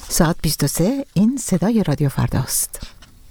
ساعت 23. این صدای رادیو فرداست.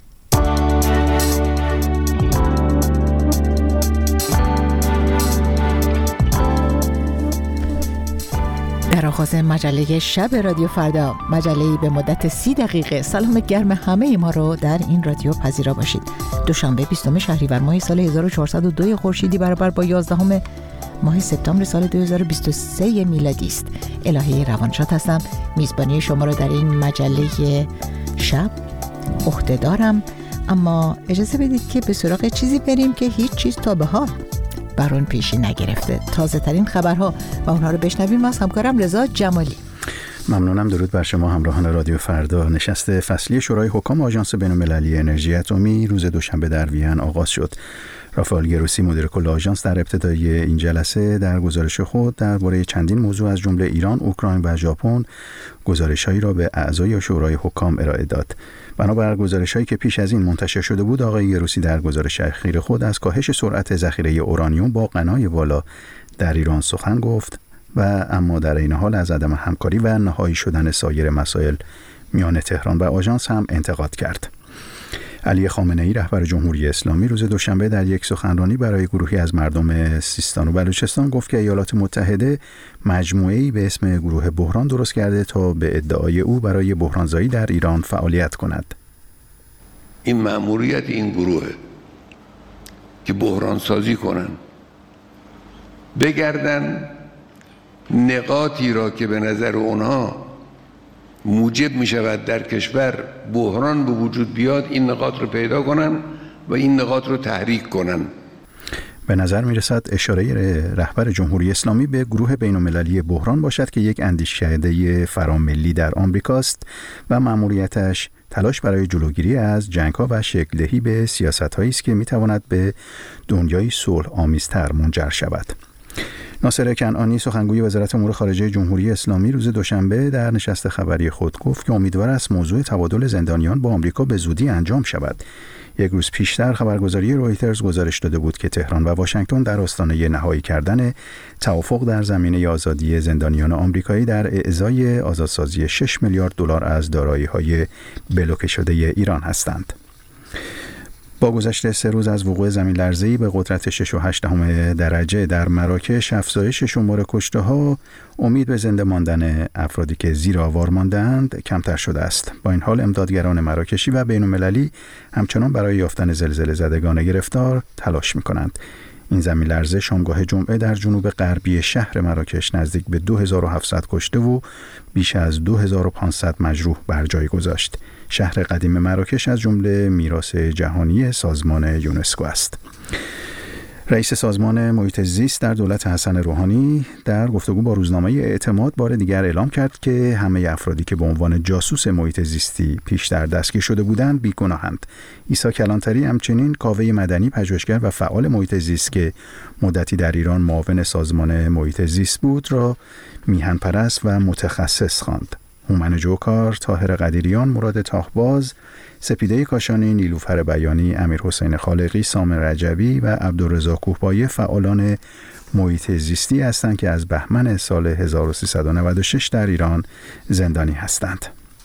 در آغاز مجله شب رادیو فردا، مجله‌ای به مدت 30 دقیقه سلام گرم همه ما رو در این رادیو پذیرا باشید. دوشنبه 20 شهریور ماه سال 1402 خورشیدی برابر با 11 ماه سپتامبر سال 2023 میلادی است. الهه روانشاد هستم. میزبانی شما رو در این مجله شب عهده دارم، اما اجازه بدید که به سراغ چیزی بریم که هیچ چیز تا به حال بر اون پیشی نگرفته. تازه ترین خبرها و اونها رو بشنویم از همکارم رضا جمالی. ممنونم. درود بر شما همراهان رادیو فردا. نشست فصلی شورای حکام آژانس بین‌المللی انرژی اتمی روز دوشنبه در وین آغاز شد. رافائل گروسی مدیر کل آژانس در ابتدای این جلسه در گزارش خود درباره چندین موضوع از جمله ایران، اوکراین و ژاپن گزارش‌هایی را به اعضای شورای حکام ارائه داد. بنابر گزارش‌هایی که پیش از این منتشر شده بود، آقای گروسی در گزارش اخیر خود از کاهش سرعت ذخیره اورانیوم با غنای بالا در ایران سخن گفت و اما در این حال از عدم همکاری و نهایی شدن سایر مسائل میان تهران و آژانس هم انتقاد کرد. علی خامنه‌ای رهبر جمهوری اسلامی روز دوشنبه در یک سخنرانی برای گروهی از مردم سیستان و بلوچستان گفت که ایالات متحده مجموعه‌ای به اسم گروه بحران درست کرده تا به ادعای او برای بحرانزایی در ایران فعالیت کند. این مأموریت این گروه که بحران سازی کنن، بگردن نقاطی را که به نظر اونها موجب می شود در کشور بحران به وجود بیاد، این نقاط رو پیدا کنن و این نقاط رو تحریک کنن. به نظر می رسد اشاره رهبر جمهوری اسلامی به گروه بین‌المللی بحران باشد که یک اندیشکده فراملی در آمریکاست و مأموریتش تلاش برای جلوگیری از جنگ‌ها و شکل دهی به سیاست‌هایی است که می تواند به دنیای صلح آمیزتر منجر شود. ناصر کنعانی سخنگوی وزارت امور خارجه جمهوری اسلامی روز دوشنبه در نشست خبری خود گفت که امیدوار است موضوع تبادل زندانیان با آمریکا به زودی انجام شود. یک روز پیشتر خبرگزاری رویترز گزارش داده بود که تهران و واشنگتن در آستانه نهایی کردن توافق در زمینه آزادی زندانیان آمریکایی در اعزای آزادسازی 6 میلیارد دلار از دارایی‌های بلوکه شده ایران هستند. با گذشت 3 روز از وقوع زمین لرزه‌ای به قدرت 6.8 درجه در مراکش، افزایش شمار کشته‌ها، امید به زنده ماندن افرادی که زیر آوار مانده‌اند کمتر شده است. با این حال امدادگران مراکشی و بین‌المللی همچنان برای یافتن زلزله زدگان گرفتار تلاش می‌کنند. این زمین لرزه شامگاه جمعه در جنوب غربی شهر مراکش نزدیک به 2700 کشته و بیش از 2500 مجروح بر جای گذاشت. شهر قدیم مراکش از جمله میراث جهانی سازمان یونسکو است. رئیس سازمان محیط زیست در دولت حسن روحانی در گفتگو با روزنامه اعتماد بار دیگر اعلام کرد که همه افرادی که به عنوان جاسوس محیط زیستی پیشتر دستگیر شده بودند بیگناهند. عیسی کلانتری همچنین کاوه مدنی، پژوهشگر و فعال محیط زیست که مدتی در ایران معاون سازمان محیط زیست بود را میهن پرست و متخصص خواند. هومن جوکار، طاهر قدیریان، مراد تاهباز، سپیده کاشانی، نیلوفر بیانی، امیر حسین خالقی، سامر رجبی و عبدالرضا کوهپایه فعالان محیط زیستی هستند که از بهمن سال 1396 در ایران زندانی هستند.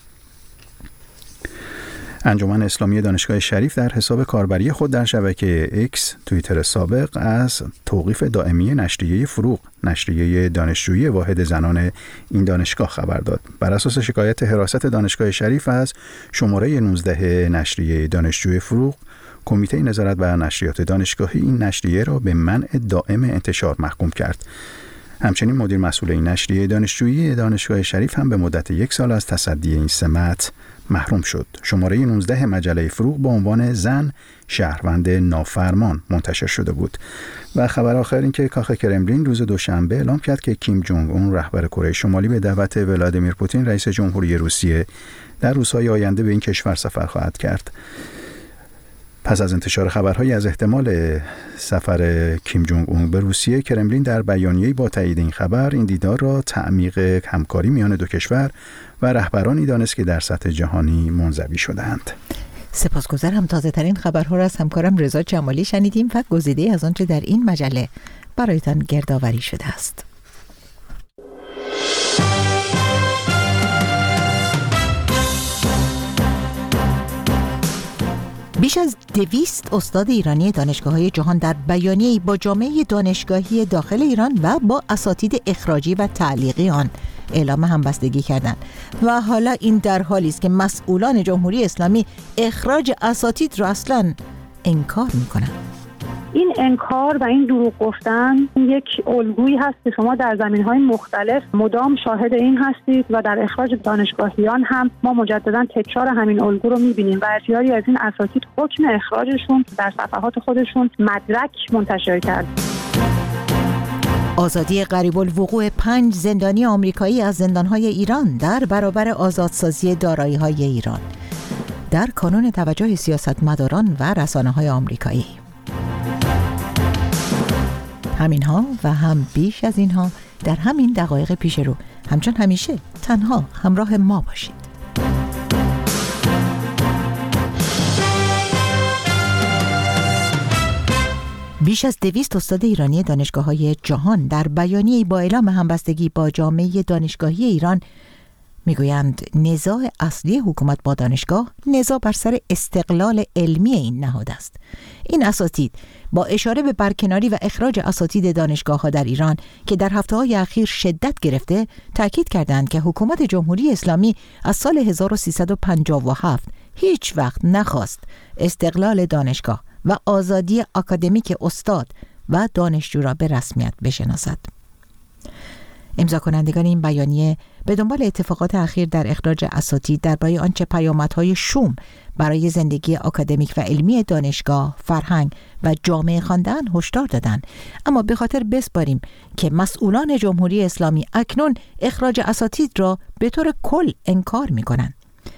انجمن اسلامی دانشگاه شریف در حساب کاربری خود در شبکه اکس توییتر سابق از توقیف دائمی نشریه فروغ، نشریه دانشجویی واحد زنان این دانشگاه خبر داد. بر اساس شکایت حراست دانشگاه شریف از شماره 19 نشریه دانشجویی فروغ، کمیته نظارت بر نشریات دانشگاهی این نشریه را به منع دائم انتشار محکوم کرد. همچنین مدیر مسئول این نشریه دانشجویی دانشگاه شریف هم به مدت 1 سال از تصدی این سمت محروم شد. شماره 19 مجله فروغ با عنوان زن شهروند نافرمان منتشر شده بود. و خبر آخر این که کاخ کرملین روز دوشنبه اعلام کرد که کیم جونگ اون رهبر کره شمالی به دعوت ولادیمیر پوتین رئیس جمهوری روسیه در روزهای آینده به این کشور سفر خواهد کرد. پس از انتشار خبرهایی از احتمال سفر کیم جونگ اون به روسیه، کرملین در بیانیه‌ای با تایید این خبر این دیدار را تعمیق همکاری میان دو کشور و رهبرانی دانست که در سطح جهانی منزوی شده‌اند. سپاسگزارم. تازه ترین خبرها را از همکارم رضا جمالی شنیدیم و گزیده از آنچه در این مجله برایتان گردآوری شده است. بیش از 200 استاد ایرانی دانشگاه‌های جهان در بیانیه‌ای با جامعه دانشگاهی داخل ایران و با اساتید اخراجی و تعلیقی آن اعلام همبستگی کردند و حالا این در حالی است که مسئولان جمهوری اسلامی اخراج اساتید را اصلاً انکار می‌کنند. این انکار و این دروغ گفتن یک الگویی هست که شما در زمینهای مختلف مدام شاهد این هستید و در اخراج دانشگاهیان هم ما مجددا تکرار همین الگو رو می‌بینیم و بسیاری از این اساتید حکم اخراجشون در صفحات خودشون مدرک منتشر کرد. آزادی قریب الوقوع 5 زندانی آمریکایی از زندان‌های ایران در برابر آزادسازی دارایی‌های ایران در کانون توجه سیاستمداران و رسانه‌های آمریکایی. همینها و هم بیش از اینها در همین دقایق پیش رو. همچون همیشه تنها همراه ما باشید. بیش از 200 استاد ایرانی دانشگاه‌های جهان در بیانیه‌ای با اعلام همبستگی با جامعه دانشگاهی ایران میگویند نزاع اصلی حکومت با دانشگاه نزاع بر سر استقلال علمی این نهاد است. این اساتید با اشاره به برکناری و اخراج اساتید دانشگاه‌ها در ایران که در هفته‌های اخیر شدت گرفته، تاکید کردند که حکومت جمهوری اسلامی از سال 1357 هیچ وقت نخواست استقلال دانشگاه و آزادی آکادمیک استاد و دانشجو را به رسمیت بشناسد. امضا کنندگان این بیانیه به دنبال اتفاقات اخیر در اخراج اساتید درباره آنچه پیامدهای شوم برای زندگی آکادمیک و علمی دانشگاه، فرهنگ و جامعه خواندن هشدار دادند، اما به خاطر بسپاریم که مسئولان جمهوری اسلامی اکنون اخراج اساتید را به طور کل انکار می‌کنند.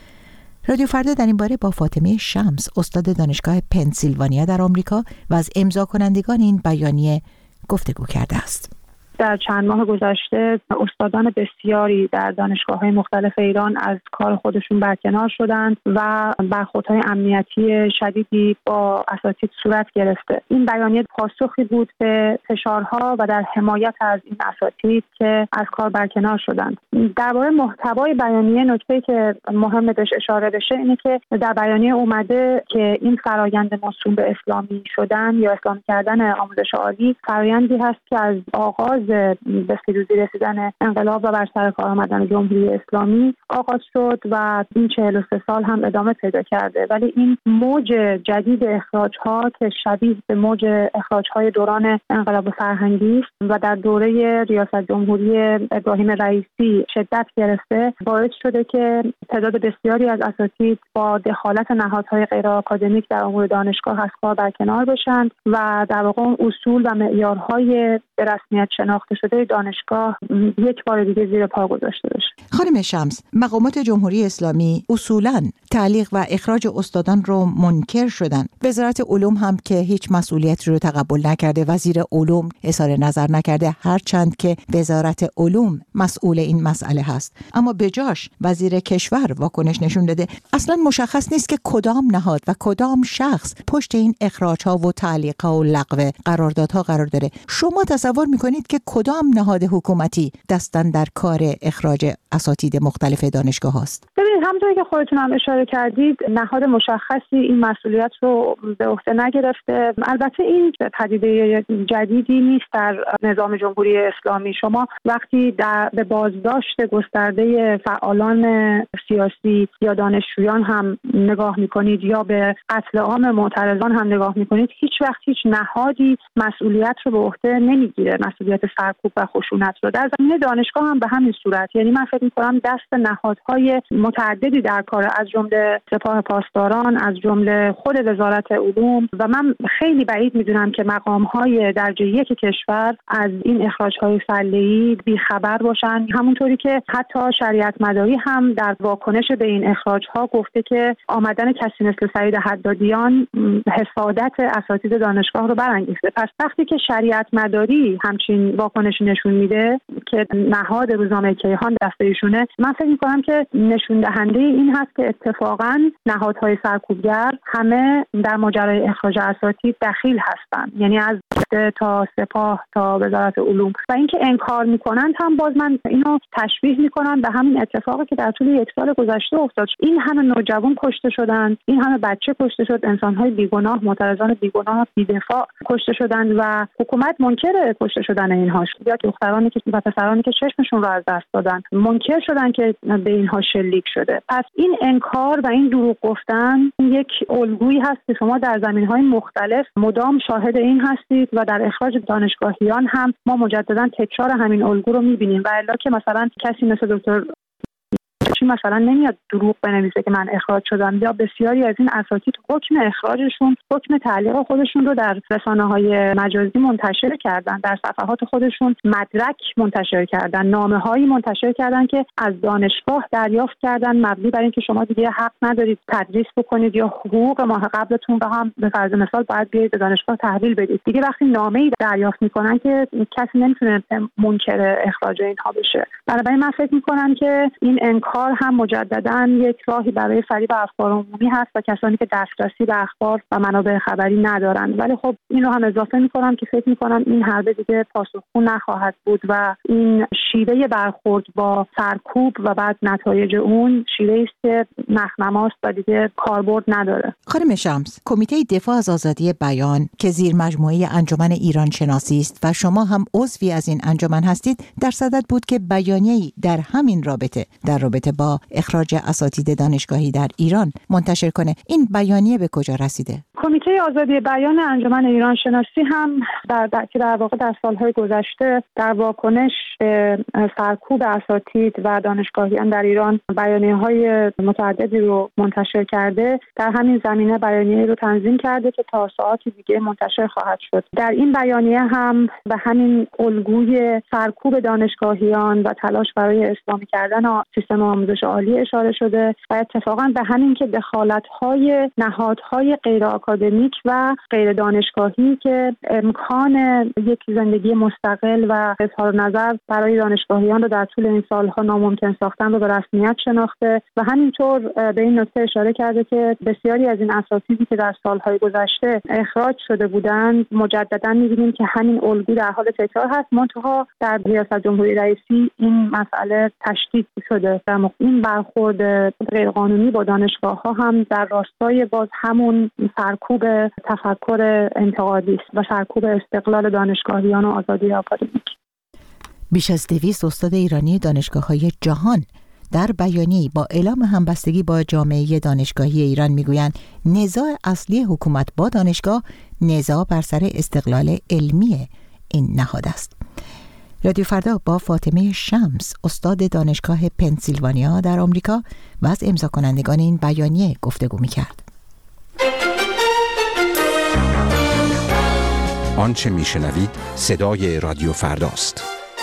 رادیو فردا در این باره با فاطمه شمس، استاد دانشگاه پنسیلوانیا در آمریکا و از امضا کنندگان این بیانیه گفتگو کرده است. در چند ماه گذشته استادان بسیاری در دانشگاه‌های مختلف ایران از کار خودشون برکنار شدند و برخوردهای امنیتی شدیدی با اساتید صورت گرفته. این بیانیه پاسخی بود به فشارها و در حمایت از این اساتید که از کار برکنار شدند. درباره محتوای بیانیه نکته‌ای که مهمه بهش اشاره بشه اینه که در بیانیه اومده که این فرایند موسوم به اسلامی شدن یا اسلامی کردن آموزش عالی فرایندی هست که از آغاز به پیروزی رسیدن انقلاب و بر سر کار آمدن جمهوری اسلامی آغاز شد و این 43 سال هم ادامه پیدا کرده، ولی این موج جدید اخراج‌ها که شبیه به موج اخراج‌های دوران انقلاب فرهنگی و در دوره ریاست جمهوری ابراهیم رئیسی شدت گرفته باعث شده که تعداد بسیاری از اساتید با دخالت نهادهای غیر آکادمیک در امور دانشگاه از کار برکنار بشند و در واقع اصول و معیارهای به رسمیت شناخته شده دانشگاه یک بار دیگه زیر پا گذاشته بشه. خانم شمس، مقامات جمهوری اسلامی اصولاً تعلیق و اخراج استادان رو منکر شدن. وزارت علوم هم که هیچ مسئولیتی رو تقبل نکرده، وزیر علوم اظهار نظر نکرده، هرچند که وزارت علوم مسئول این مسئله هست، اما به جاش وزیر کشور واکنش نشون داده. اصلاً مشخص نیست که کدام نهاد و کدام شخص پشت این اخراج‌ها و تعلیق‌ها و لغو قراردادها قرار داره. شما تصور می‌کنید که کدام نهاد حکومتی دستن در کار اخراج اساتید مختلف دانشگاه هاست؟ ببینید، همونطوری که خودتون هم اشاره کردید، نهاد مشخصی این مسئولیت رو به عهده نگرفته. البته این پدیده جدیدی نیست در نظام جمهوری اسلامی. شما وقتی به بازداشت گسترده فعالان سیاسی یا دانشجویان هم نگاه میکنید یا به قتل عام معترضان هم نگاه میکنید، هیچ وقت هیچ نهادی مسئولیت رو به عهده نمیگیره، مسئولیت سرکوب و خشونت رو. در زمینه دانشگاه هم به همین صورت. یعنی من فکر می‌کنم دست نهادهای متعددی در کار، از جمله سپاه پاسداران، از جمله خود وزارت علوم، و من خیلی بعید می‌دونم که مقام‌های درجه یک کشور از این اخراج‌های فعلیه‌ای بی‌خبر باشن. همونطوری که حتی شریعت مداری هم در واکنش به این اخراج‌ها گفته که آمدن کسی مثل سعید حدادیان حسادت اساتید دانشگاه رو برانگیخته. پس وقتی که شریعت مداری همچین واکنشی نشون میده که نهاد روزنامه کیهان دست ایشونه، من فکر می‌کنم که نشون دهنده این هست که اتفاقاً نهادهای سرکوبگر همه در ماجرای اخراج اساتید دخیل هستند. یعنی از گرفته تا سپاه تا وزارت علوم و اینکه انکار میکنن هم باز من اینو تشبیه میکنم به همین اتفاقی که در طول 1 سال گذشته افتاد. این همه نوجوان کشته شدن، این همه بچه کشته شد، انسان‌های بیگناه، معترضان بیگناه بی‌دفاع کشته شدن و حکومت منکر کشته شدن اینها شد. یا دخترانی که و پسرانی که چشمشون رو از دست دادن منکر شدن که به اینها شلیک شده. پس این انکار و این دروغ گفتن یک الگویی هست که شما در زمین‌های مختلف مدام شاهد این هستید و در اخراج دانشگاهیان هم ما مجددا تکرار همین الگو رو می‌بینیم و الا که مثلا کسی مثل دکتر مثلا نمیاد دروغ بنویسه که من اخراج شدم، یا بسیاری از این اساتید حکم اخراجشون، حکم تعلیق خودشون رو در رسانه‌های مجازی منتشر کردن، در صفحات خودشون مدرک منتشر کردن، نامه‌هایی منتشر کردن که از دانشگاه دریافت کردن مبنی بر اینکه شما دیگه حق ندارید تدریس بکنید یا حقوق ماه قبلتون رو هم به فرض مثال باید بیاید به دانشگاه تحویل بدید. دیگه وقتی نامه‌ای دریافت میکنن که کسی نمیتونه منکر اخراج اینها بشه. بنابراین من فکر میکنم که این انکار هم مجدداً یک راهی برای فریب افکار عمومی هست و کسانی که دسترسی به اخبار و منابع خبری ندارن. ولی خب این رو هم اضافه می‌کنم که فکر می‌کنم این حربه دیگه پاسخگو نخواهد بود و این شیوه برخورد با سرکوب و بعد نتایج اون شیوه‌ای است که نخنماست و دیگه کاربرد نداره. خانم شمس، کمیته دفاع از آزادی بیان که زیر مجموعه انجمن ایران شناسی است و شما هم عضوی از این انجمن هستید، در صدد بود که بیانیه‌ای در همین رابطه با اخراج اساتید دانشگاهی در ایران منتشر کنه. این بیانیه به کجا رسیده؟ کمیته آزادی بیان انجمن ایران شناسی هم در واقع در سالهای گذشته در واکنش به سرکوب اساتید و دانشگاهیان در ایران بیانیه‌های متعددی رو منتشر کرده. در همین زمینه بیانیه‌ای رو تنظیم کرده که تا ساعاتی دیگه منتشر خواهد شد. در این بیانیه هم به همین الگوی سرکوب دانشگاهیان و تلاش برای اسلامی کردن سیستم آموزش عالی اشاره شده و اتفاقا به همین که دخالت‌های نهادهای غیر آکادمیک و غیر دانشگاهی که امکان یک زندگی مستقل و اظهار نظر برای دانشگاهیان رو در طول این سالها ناممکن ساختن رو به رسمیت شناخته و همینطور به این نکته اشاره کرده که بسیاری از این اساتیدی که در سالهای گذشته اخراج شده بودند مجددا می‌بینیم که همین الگو در حال تکرار هست، منتها در ریاست جمهوری رئیسی این مسئله تشدید شده. این برخورد غیرقانونی با دانشگاه‌ها هم در راستای باز همون سرکوب تفکر انتقادی است و سرکوب استقلال دانشگاهیان و آزادی آکادمیک. بیش از 200 استاد ایرانی دانشگاه‌های جهان در بیانیه‌ای با اعلام همبستگی با جامعه دانشگاهی ایران میگویند نزاع اصلی حکومت با دانشگاه نزاع بر سر استقلال علمی این نهاد است. رادیو فردا با فاطمه شمس، استاد دانشگاه پنسیلوانیا در آمریکا و از امضا کنندگان این بیانیه گفتگو می‌کرد. آنچه میشنوید صدای رادیو فرداست.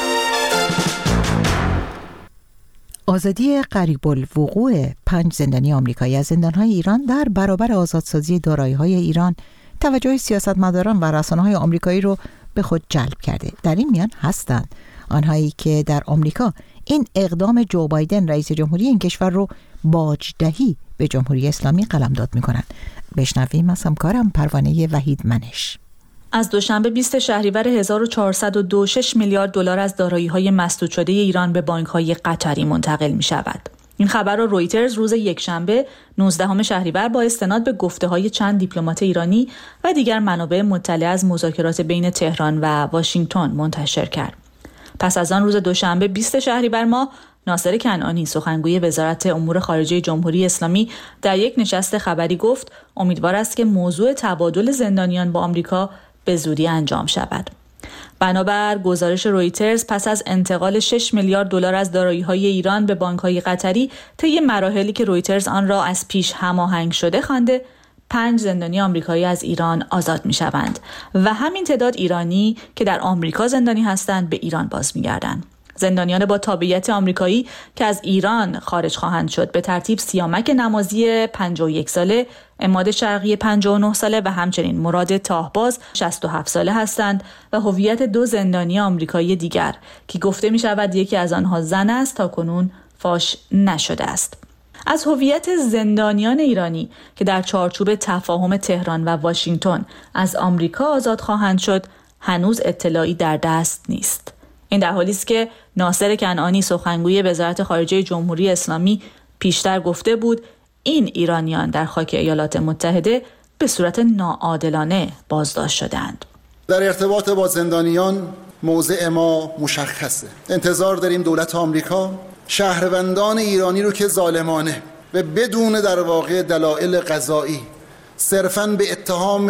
آزادی قریب الوقوع 5 زندانی آمریکایی از زندان‌های ایران در برابر آزادسازی دارایی‌های ایران توجه سیاستمداران و رسانه‌های آمریکایی رو به خود جلب کرده. در این میان هستند آنهایی که در آمریکا این اقدام جو بایدن رئیس جمهوری این کشور رو باجدهی به جمهوری اسلامی قلمداد می‌کنند. بشنویم از همکارم پروانه وحید منش. از دوشنبه 20 شهریور 1402 6 میلیارد دلار از دارایی‌های مسدود شده ایران به بانک‌های قطری منتقل می‌شود. این خبر را رویترز روز یکشنبه 19 شهریور با استناد به گفته‌های چند دیپلمات ایرانی و دیگر منابع مطلع از مذاکرات بین تهران و واشنگتن منتشر کرد. پس از آن روز دوشنبه 20 شهریور ماه ناصر کنعانی سخنگوی وزارت امور خارجه جمهوری اسلامی در یک نشست خبری گفت امیدوار است که موضوع تبادل زندانیان با آمریکا به زودی انجام شود. بنابر گزارش رویترز پس از انتقال 6 میلیارد دلار از دارایی‌های ایران به بانک‌های قطری طی مراحلی که رویترز آن را از پیش هماهنگ شده خوانده 5 زندانی آمریکایی از ایران آزاد می‌شوند و همین تعداد ایرانی که در آمریکا زندانی هستند به ایران باز می‌گردند. زندانیان با تابعیت آمریکایی که از ایران خارج خواهند شد به ترتیب سیامک نمازی 51 ساله، عماد شرقی 59 ساله و همچنین مراد تاهباز 67 ساله هستند و هویت 2 زندانی آمریکایی دیگر که گفته می شود یکی از آنها زن است تاکنون فاش نشده است. از هویت زندانیان ایرانی که در چارچوب تفاهم تهران و واشنگتن از آمریکا آزاد خواهند شد هنوز اطلاعی در دست نیست. این در حالی است که ناصر کنعانی سخنگوی وزارت خارجه جمهوری اسلامی پیشتر گفته بود این ایرانیان در خاک ایالات متحده به صورت ناعادلانه بازداشت شدند. در ارتباط با زندانیان موضع ما مشخصه. انتظار داریم دولت آمریکا شهروندان ایرانی رو که ظالمانه و بدون در واقع دلایل قضایی صرفاً به اتهام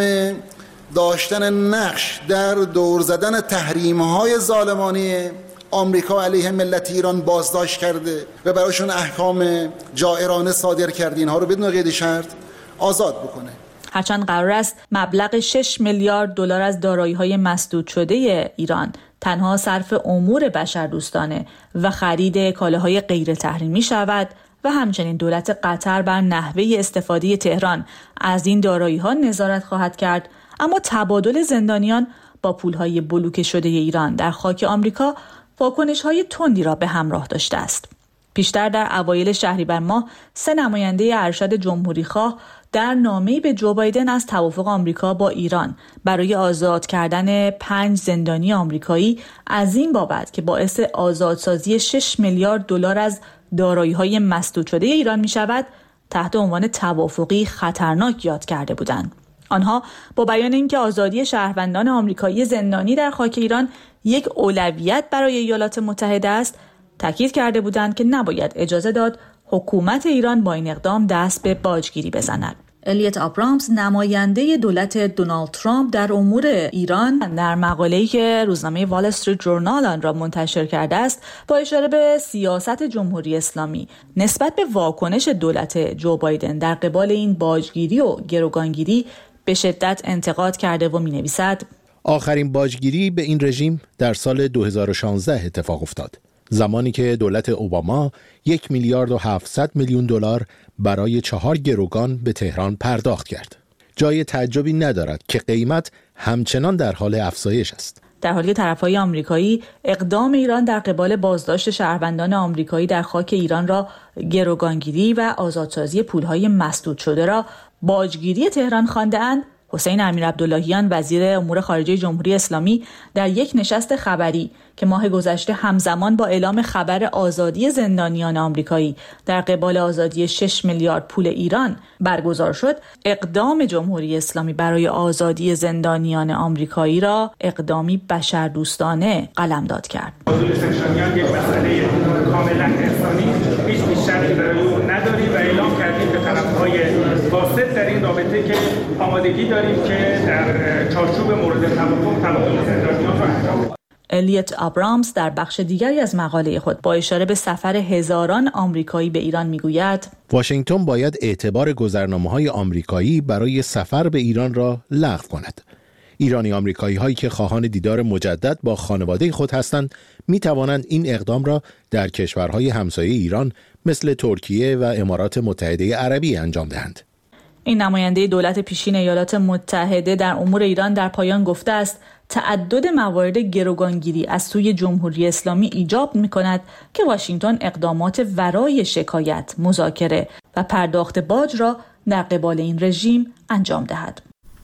داشتن نقش در دور زدن تحریم‌های ظالمانه آمریکا علیه ملت ایران بازداشت کرده و برایشون احکام جائرانه صادر کرده، اینها رو بدون قید شرط آزاد بکنه. هرچند قرار است مبلغ 6 میلیارد دلار از دارایی‌های مسدود شده ایران تنها صرف امور بشردوستانه و خرید کالاهای غیر تحریمی شود و همچنین دولت قطر بر نحوه استفاده تهران از این دارایی‌ها نظارت خواهد کرد، اما تبادل زندانیان با پولهای بلوکه شده ایران در خاک آمریکا واکنش‌های تندی را به همراه داشته است. پیشتر در اوایل شهریور ماه 3 نماینده ارشد جمهوریخواه در نامه‌ای به جو بایدن از توافق آمریکا با ایران برای آزاد کردن 5 زندانی آمریکایی از این بابت که باعث آزادسازی 6 میلیارد دلار از دارایی‌های مسدود شده ایران می‌شود، تحت عنوان توافقی خطرناک یاد کرده بودند. آنها با بیان اینکه آزادی شهروندان آمریکایی زندانی در خاک ایران یک اولویت برای ایالات متحده است، تاکید کرده بودند که نباید اجازه داد حکومت ایران با این اقدام دست به باجگیری بزند. الیت آبرامز نماینده دولت دونالد ترامپ در امور ایران در مقاله‌ای که روزنامه وال استریت جورنال آن را منتشر کرده است با اشاره به سیاست جمهوری اسلامی نسبت به واکنش دولت جو بایدن در قبال این باجگیری و گروگانگیری به شدت انتقاد کرده و می‌نویسد آخرین باجگیری به این رژیم در سال 2016 اتفاق افتاد، زمانی که دولت اوباما 1 میلیارد و 700 میلیون دلار برای 4 گروگان به تهران پرداخت کرد. جای تعجبی ندارد که قیمت همچنان در حال افزایش است. در حالی که طرفهای آمریکایی اقدام ایران در قبال بازداشت شهروندان آمریکایی در خاک ایران را گروگانگیری و آزادسازی پولهای مسدود شده را باجگیری تهران خوانده‌اند، حسین امیرعبداللهیان وزیر امور خارجه جمهوری اسلامی در یک نشست خبری که ماه گذشته همزمان با اعلام خبر آزادی زندانیان آمریکایی در قبال آزادی 6 میلیارد پول ایران برگزار شد، اقدام جمهوری اسلامی برای آزادی زندانیان آمریکایی را اقدامی بشردوستانه قلمداد کرد. آزادی زندانیان یک مسئله کاملا انسانی، هیچ شرطی برای اون نداریم و اعلام کردیم به طرف‌های فاسد در این رابطه که آمادگی داریم که در چارچوب مورد توافق تبادل زندانیان را انجام بدیم. الیت آبرامز در بخش دیگری از مقاله خود با اشاره به سفر هزاران آمریکایی به ایران میگوید واشنگتن باید اعتبار گذرنامه‌های آمریکایی برای سفر به ایران را لغو کند. ایرانی آمریکایی هایی که خواهان دیدار مجدد با خانواده خود هستند می توانند این اقدام را در کشورهای همسایه ایران مثل ترکیه و امارات متحده عربی انجام دهند. این نماینده دولت پیشین ایالات متحده در امور ایران در پایان گفته است تعدد موارد گروگانگیری از سوی جمهوری اسلامی ایجاب می‌کند که واشنگتن اقدامات ورای شکایت، مذاکره و پرداخت باج را در قبال این رژیم انجام دهد.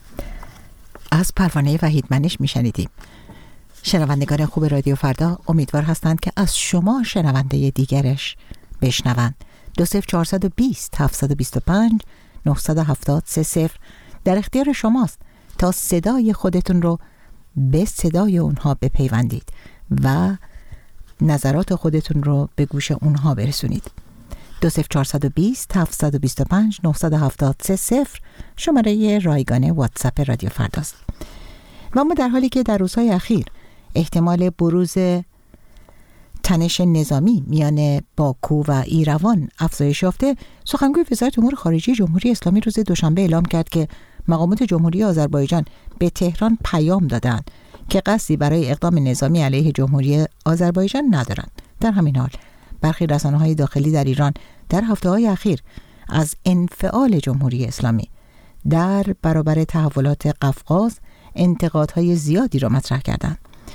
از پروانه وحیدمنش میشنیدیم. شنوندگان خوب رادیو فردا امیدوار هستند که از شما شنونده دیگرش بشنوند. 20420 725 970 در اختیار شماست تا صدای خودتون رو به صدای اونها بپیوندید و نظرات خودتون رو به گوش اونها برسونید. 20420 725 970 شماره رایگان واتساپ رادیو فرداست. و ما در حالی که در روزهای اخیر احتمال بروز تنش نظامی میان باکو و ایروان افزایش یافته، سخنگوی وزارت امور خارجه جمهوری اسلامی روز دوشنبه اعلام کرد که مقامات جمهوری آذربایجان به تهران پیام دادند که قصدی برای اقدام نظامی علیه جمهوری آذربایجان ندارند. در همین حال برخی رسانه‌های داخلی در ایران در هفته‌های اخیر از انفعال جمهوری اسلامی در برابر تحولات قفقاز انتقادهای زیادی را مطرح کردند.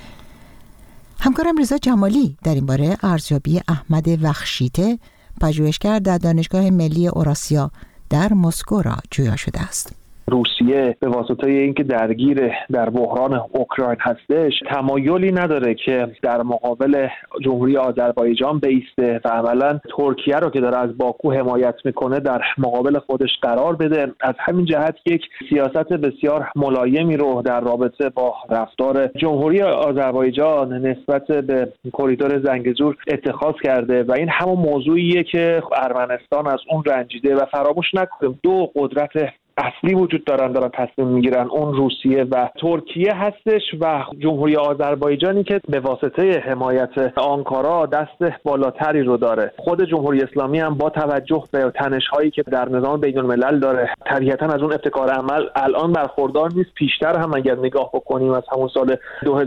همکارم رضا جمالی در این باره ارزیابی احمد وخشیته، پژوهشگر در دانشگاه ملی اوراسیا در مسکو را جویا شده است. روسیه به واسطه اینکه درگیر در بحران اوکراین هستش تمایلی نداره که در مقابل جمهوری آذربایجان بایسته و عملاً ترکیه رو که داره از باکو حمایت میکنه در مقابل خودش قرار بده. از همین جهت یک سیاست بسیار ملایمی رو در رابطه با رفتار جمهوری آذربایجان نسبت به کریدور زنگزور اتخاذ کرده و این همون موضوعیه که ارمنستان از اون رنجیده و فراموش نکنیم دو قدرت اصلی وجود دارن تصمیم میگیرن، اون روسیه و ترکیه هستش و جمهوری آذربایجانی که به واسطه حمایت آنکارا دست بالاتری رو داره. خود جمهوری اسلامی هم با توجه به تنش‌هایی که در نظام بین‌الملل داره طبیعتاً از اون ابتکار عمل الان برخوردار نیست. پیشتر هم اگر نگاه بکنیم از همون سال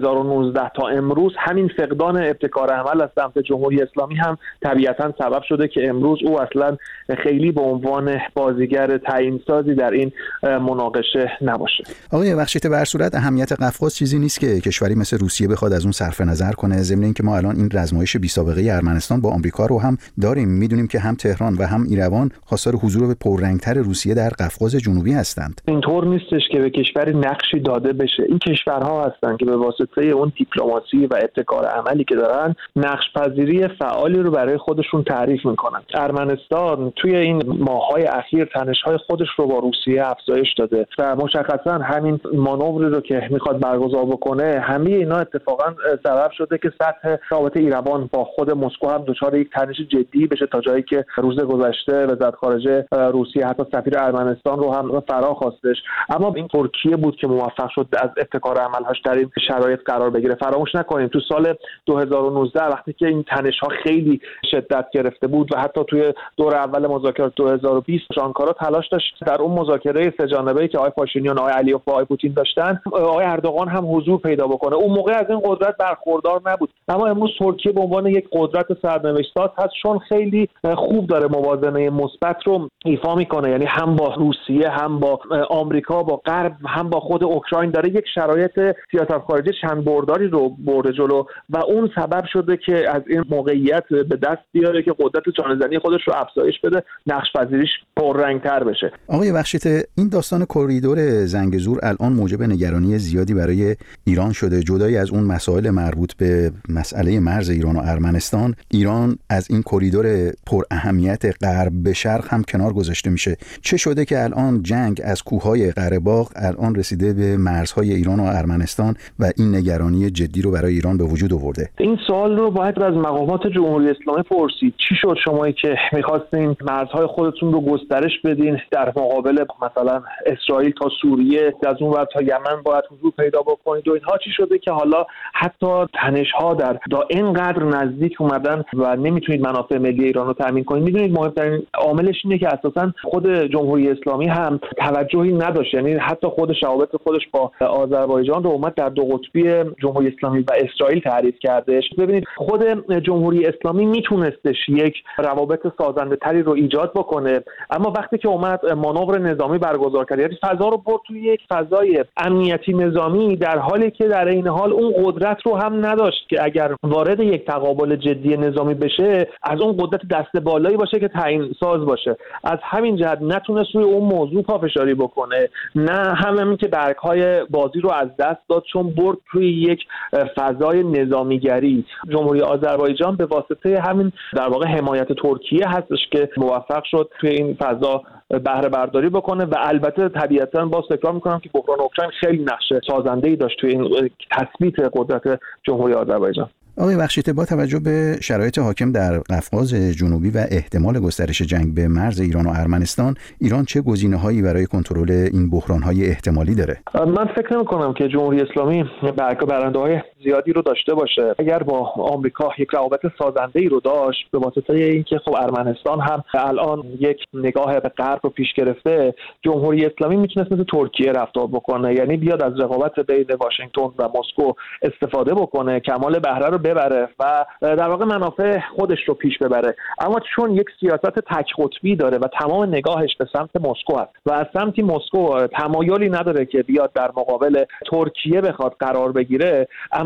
2019 تا امروز همین فقدان ابتکار عمل از سمت جمهوری اسلامی هم طبیعتاً سبب شده که امروز او اصلاً خیلی به عنوان بازیگر تعیین‌سازی در این مناقشه نباشه. آقای بخشیت، به هر صورت اهمیت قفقاز چیزی نیست که کشوری مثل روسیه بخواد از اون صرف نظر کنه، ضمن اینکه ما الان این رزمایش بی سابقه ارمنستان با آمریکا رو هم داریم. میدونیم که هم تهران و هم ایروان خواستار حضور به پررنگتر روسیه در قفقاز جنوبی هستند. اینطور نیستش که به کشوری نقشی داده بشه. این کشورها هستند که به واسطه اون دیپلماسی و ابتکار عملی که دارن نقش پذیری فعالی رو برای خودشون تعریف میکنن. ارمنستان توی این ماه‌های اخیر تنش‌های خودش رو با روسیه افزایش داده و مشخصا همین مانوری رو که میخواد برگزار بکنه همه اینا اتفاقا سبب شده که سطح رابطه ایروان با خود مسکو هم دچار یک تنش جدی بشه، تا جایی که روز گذشته وزارت خارجه روسیه حتی سفیر ارمنستان رو هم فرا خواستش. اما این ترکیه بود که موفق شد از ابتکار عملهاش در این شرایط قرار بگیره. فراموش نکنیم تو سال 2019 وقتی که این تنش‌ها خیلی شدت گرفته بود و حتی توی دور اول مذاکرات 2020 آنکارا تلاش داشت در اون مذاکره سه جانبه‌ای که آقای پاشینیان، آقای علیوف و آقای پوتین داشتن آقای اردوغان هم حضور پیدا بکنه. اون موقع از این قدرت برخوردار نبود، اما امروز ترکیه به عنوان یک قدرت سرنوشت‌ساز هست، چون خیلی خوب داره موازنه مثبت رو ایفا میکنه. یعنی هم با روسیه، هم با آمریکا، با غرب، هم با خود اوکراین داره یک شرایط سیاست خارجی چند برداری رو برده جلو و اون سبب شده که از این موقعیت به دست بیاره که قدرت جانزنی خودش رو افزایش بده، نقش پذیریش پررنگ‌تر بشه. آقای بخشیت، این داستان کریدور زنگزور الان موجب نگرانی زیادی برای ایران شده. جدای از اون مسائل مربوط به مسئله مرز ایران و ارمنستان، ایران از این کریدور پر اهمیت غرب به شرق هم کنار گذاشته میشه. چه شده که الان جنگ از کوههای قره باغ الان رسیده به مرزهای ایران و ارمنستان و این نگرانی جدی رو برای ایران به وجود آورده؟ این سوال رو باید از مقامات جمهوری اسلامی پرسید. چی شد شمایی که می‌خواستین مرزهای خودتون رو گسترش بدین در مقابل مثلا اسرائیل تا سوریه، از اون ور تا یمن باید حضور پیدا بکنید و اینها؟ چی شده که حالا حتی تنش‌ها در اینقدر نزدیک اومدن و نمیتونید منافع ملی ایران رو تامین کنید؟ میدونید مهمترین عاملش اینه که اساساً خود جمهوری اسلامی هم توجهی نداشت. یعنی حتی خود روابط خودش با آذربایجان رو اومد در دو قطبی جمهوری اسلامی و اسرائیل تعریف کردش. ببینید خود جمهوری اسلامی میتونستش یک روابط سازنده تری رو ایجاد بکنه، اما وقتی که اومد مانور نظامی برگزار کرد، یعنی فضا رو برد توی یک فضای امنیتی نظامی، در حالی که در این حال اون قدرت رو هم نداشت که اگر وارد یک تقابل جدی نظامی بشه از اون قدرت دست بالایی باشه که تعیین ساز باشه. از همین جهت نتونست روی اون موضوع پافشاری بکنه، نه همین که برگ‌های بازی رو از دست داد چون برد توی یک فضای نظامیگری. جمهوری آذربایجان به واسطه همین در واقع حمایت ترکیه هستش که موفق شد توی این فضا بهره برداری بکنه و البته طبیعتاً باز تکرار میکنم که بحران اوکراین خیلی نقش سازنده‌ای داشت توی این تثبیت قدرت جمهوری آذربایجان. آقای بخشیت، با توجه به شرایط حاکم در قفقاز جنوبی و احتمال گسترش جنگ به مرز ایران و ارمنستان، ایران چه گزینه‌هایی برای کنترل این بحران‌های احتمالی داره؟ من فکر نمی‌کنم که جمهوری اسلامی برنده‌های زیادی رو داشته باشه. اگر با آمریکا یک روابط سازنده‌ای رو داشت به واسطه اینکه خب ارمنستان هم الان یک نگاه به غرب رو پیش گرفته، جمهوری اسلامی میتونست مثل ترکیه رفتار بکنه، یعنی بیاد از رقابت بین واشنگتن و مسکو استفاده بکنه، کمال بهره رو ببره و در واقع منافع خودش رو پیش ببره. اما چون یک سیاست تک قطبی داره و تمام نگاهش به سمت مسکو است و از سمتی مسکو تمایلی نداره که بیاد در مقابل ترکیه بخواد قرار بگیره،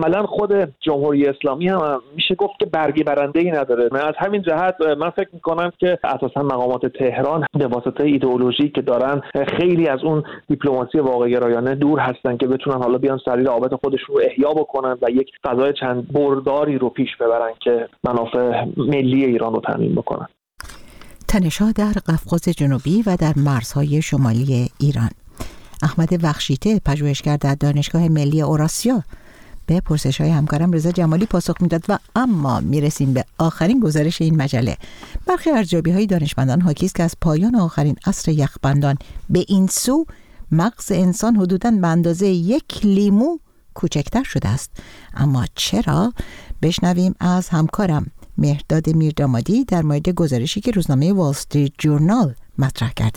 عملا خود جمهوری اسلامی هم میشه گفت که برگی برنده‌ای نداره. از همین جهت من فکر میکنم که اساسا مقامات تهران به واسطه ایدئولوژی که دارن خیلی از اون دیپلماسی واقع گرایانه دور هستن که بتونن حالا بیان سری روابط خودشون رو احیا بکنن و یک فضای چند برداری رو پیش ببرن که منافع ملی ایران رو تامین بکنن. تنش‌ها در قفقاز جنوبی و در مرزهای شمالی ایران. احمد بخشیته، پژوهشگر در دانشگاه ملی اوراسیا، به پرسش‌های همکارم رضا جمالی پاسخ میداد. و اما میرسیم به آخرین گزارش این مجله. برخی ارزیابی‌های دانشمندان حاکی است که از پایان آخرین عصر یخبندان به این سو مغز انسان حدوداً به اندازه 1 لیمو کوچکتر شده است. اما چرا؟ بشنویم از همکارم مهرداد میردامادی در مورد گزارشی که روزنامه وال استریت جورنال مطرح کرده.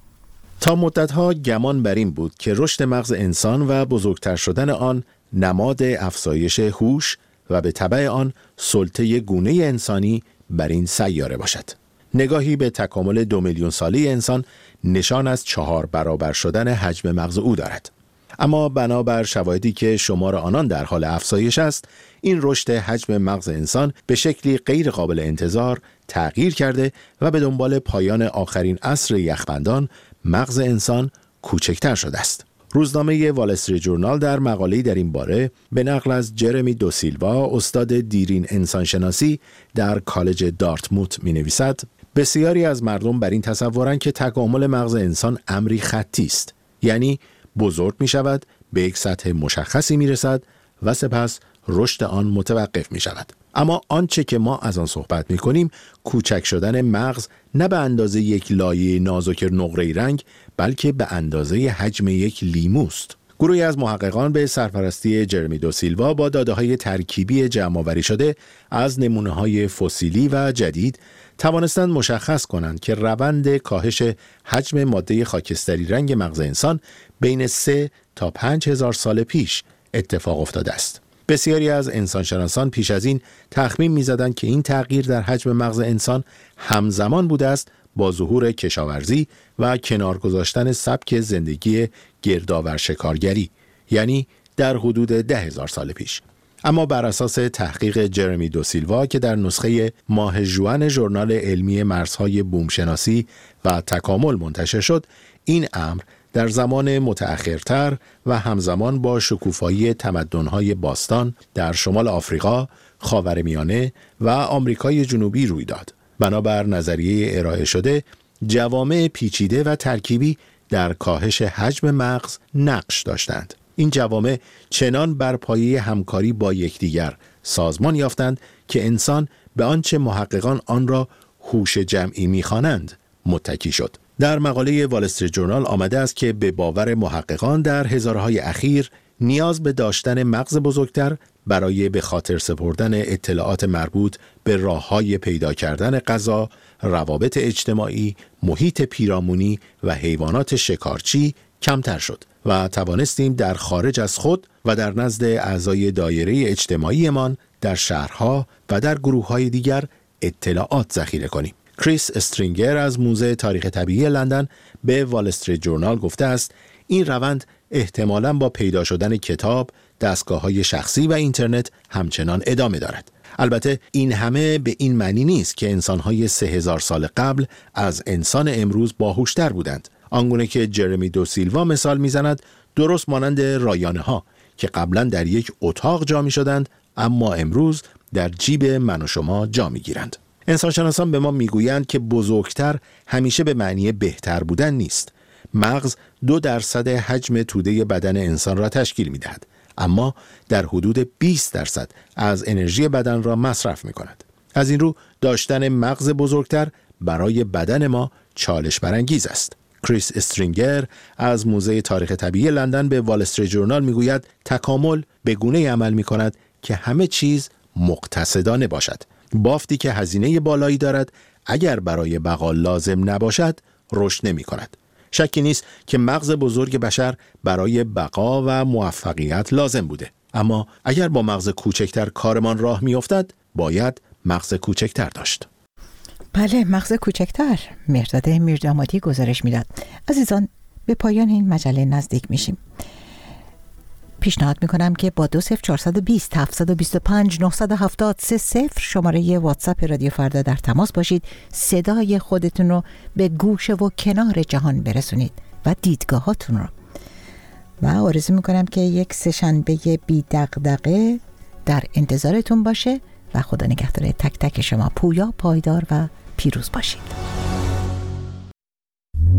تا مدتها گمان بر این بود که رشد مغز انسان و بزرگتر شدن آن نماد افزایش هوش و به تبع آن سلطه گونه انسانی بر این سیاره باشد. نگاهی به تکامل 2 میلیون ساله انسان نشان از 4 برابر شدن حجم مغز او دارد. اما بنابر شواهدی که شمار آنان در حال افزایش است، این رشد حجم مغز انسان به شکلی غیر قابل انتظار تغییر کرده و به دنبال پایان آخرین عصر یخبندان مغز انسان کوچکتر شده است. روزنامه وال استریت جورنال در مقاله‌ای در این باره به نقل از جرمی دوسیلوا، استاد دیرین انسانشناسی در کالج دارتموت می‌نویسد: بسیاری از مردم بر این تصورند که تکامل مغز انسان امری خطی است، یعنی بزرگ می شود، به یک سطح مشخصی می رسد و سپس رشد آن متوقف می شود. اما آنچه که ما از آن صحبت می کنیم کوچک شدن مغز نه به اندازه یک لایه نازک نقره‌ای رنگ، بلکه به اندازه حجم یک لیموست. گروهی از محققان به سرپرستی جرمی دوسیلوا با داده‌های ترکیبی جمع‌آوری شده از نمونه‌های فسیلی و جدید توانستند مشخص کنند که روند کاهش حجم ماده خاکستری رنگ مغز انسان بین 3 تا 5000 سال پیش اتفاق افتاده است. بسیاری از انسانشناسان پیش از این تخمین می‌زدند که این تغییر در حجم مغز انسان همزمان بوده است با ظهور کشاورزی و کنار گذاشتن سبک زندگی گردآور شکارگری، یعنی در حدود 10,000 سال پیش. اما بر اساس تحقیق جرمی دوسیلوا که در نسخه ماه ژوئن ژورنال علمی مرزهای بومشناسی و تکامل منتشر شد، این امر در زمان متأخرتر و همزمان با شکوفایی تمدن‌های باستان در شمال آفریقا، خاورمیانه و آمریکای جنوبی روی داد. بنابر نظریه ارائه شده، جوامع پیچیده و ترکیبی در کاهش حجم مغز نقش داشتند. این جوامع چنان بر پایه همکاری با یکدیگر سازمان یافتند که انسان به آنچه محققان آن را هوش جمعی می‌خوانند متکی شد. در مقاله وال استریت جورنال آمده است که به باور محققان در هزارهای اخیر نیاز به داشتن مغز بزرگتر برای به خاطر سپردن اطلاعات مربوط به راه‌های پیدا کردن غذا، روابط اجتماعی، محیط پیرامونی و حیوانات شکارچی کمتر شد و توانستیم در خارج از خود و در نزد اعضای دایره اجتماعیمان در شهرها و در گروه‌های دیگر اطلاعات ذخیره کنیم. کریس استرینگر از موزه تاریخ طبیعی لندن به وال استریت جورنال گفته است این روند احتمالاً با پیدا شدن کتاب، دستگاه‌های شخصی و اینترنت همچنان ادامه دارد. البته این همه به این معنی نیست که انسان‌های 3000 سال قبل از انسان امروز باهوشتر بودند. آنگونه که جرمی دوسیلوا مثال می‌زند، درست مانند رایانه‌ها که قبلاً در یک اتاق جا می‌شدند اما امروز در جیب من و شما جا می‌گیرند. انسانشناسان به ما میگویند که بزرگتر همیشه به معنی بهتر بودن نیست. مغز 2% حجم توده بدن انسان را تشکیل می‌دهد، اما در حدود 20% از انرژی بدن را مصرف می‌کند. از این رو داشتن مغز بزرگتر برای بدن ما چالش برانگیز است. کریس استرینگر از موزه تاریخ طبیعی لندن به وال استریت جورنال میگوید تکامل به گونه‌ای عمل می‌کند که همه چیز مقتصدانه باشد. بافتی که هزینه بالایی دارد اگر برای بقا لازم نباشد رشد نمی‌کند. شکی نیست که مغز بزرگ بشر برای بقا و موفقیت لازم بوده، اما اگر با مغز کوچکتر کارمان راه می‌افتد باید مغز کوچکتر داشت. بله، مغز کوچکتر. مهرداد میردامادی گزارش میداد. عزیزان، به پایان این مجله نزدیک میشیم. پیشنهاد میکنم که با 20420 725 970 30 شماره واتساپ رادیو فردا در تماس باشید، صدای خودتون رو به گوشه و کنار جهان برسونید و دیدگاهاتون رو. و آرزو میکنم که یک سه‌شنبه بی دغدغه در انتظارتون باشه و خدا نگهدار تک تک شما. پویا، پایدار و پیروز باشید.